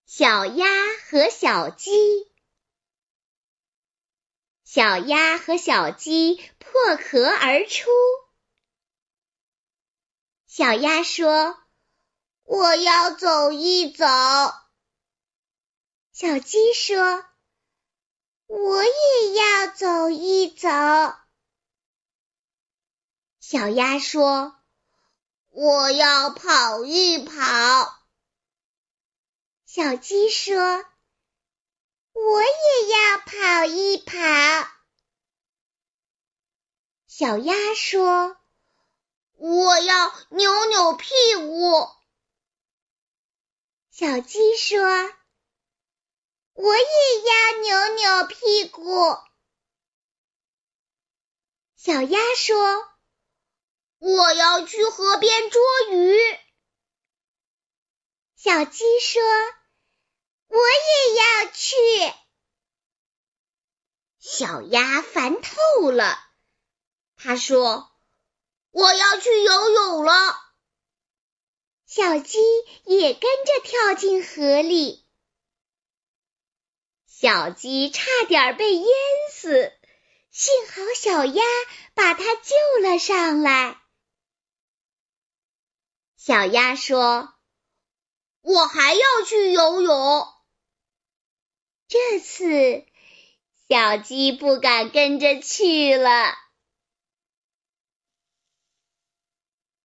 小鸭和小鸡。小鸭和小鸡破壳而出。小鸭说：“我要走一走。”小鸡说：“我也要走一走。”小鸭说：“我要跑一跑。”小鸡说：“我也要跑一跑。”小鸭说：“我要扭扭屁股。”小鸡说：“我也要扭扭屁股。”小鸭说：“我要去河边捉鱼。”小鸡说：“我也要去。”小鸭烦透了，他说：“我要去游泳了。”小鸡也跟着跳进河里。小鸡差点被淹死，幸好小鸭把它救了上来。小鸭说：“我还要去游泳。”这次小鸡不敢跟着去了。